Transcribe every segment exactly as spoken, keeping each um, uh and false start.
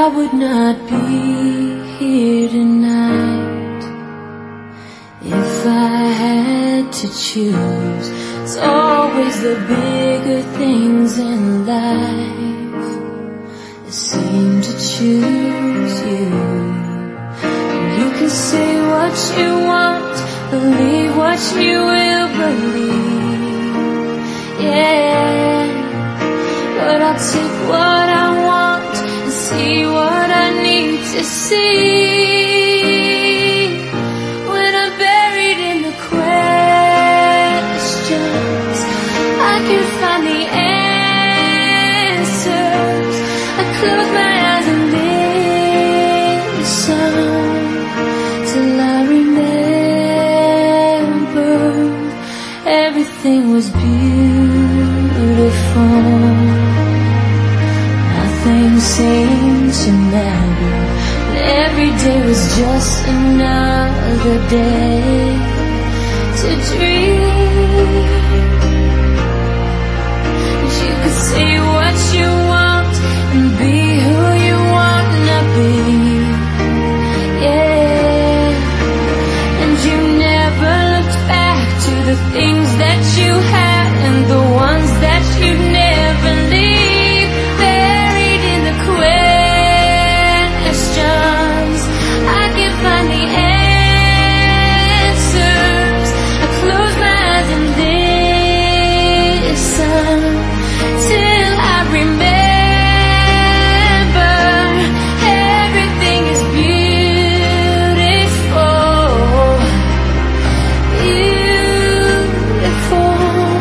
I would not be here tonight if I had to choose. It's always the bigger things in life that seem to choose you. You can say what you want, believe what you will believe, yeah. But I'll take what I want and see what I need to see. When I'm buried in the questions, I can find the answers. I close my eyes and listen till I remember everything was beautiful. Nothing seemed to matter, and every day was just another day to dream. You could say what you want and be who you wanna be, yeah. And you never looked back to the things that you had and the ones that you'd never leave. Buried in the questions, I can find the answers. I close my eyes and listen till I remember everything is beautiful, beautiful.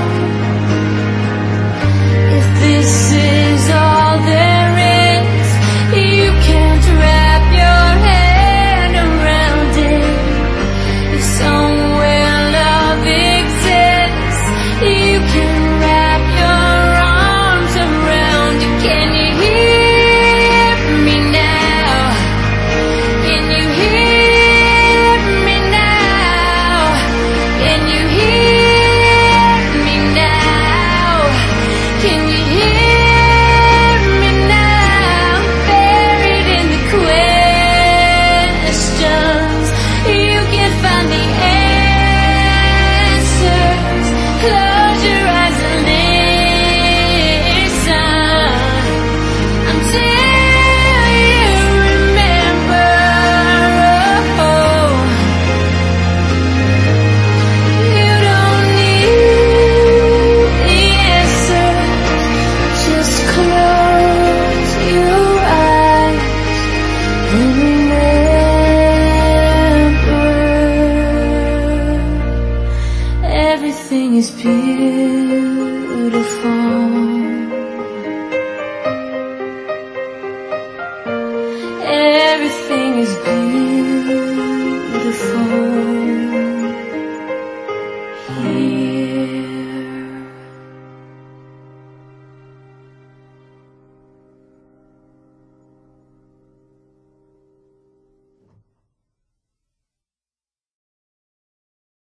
If this is all there is, you can't wrap your head around it. If somewhere love exists, you can wrap your arms around it. Can you hear me now? Can you hear me now? Can you hear me now? Can you hear me now? Buried in the questions, you can find the answers. Close your eyes and listen until you remember. Oh, you don't need the answer, just close your eyes and remember everything is beautiful. Everything is beautiful here.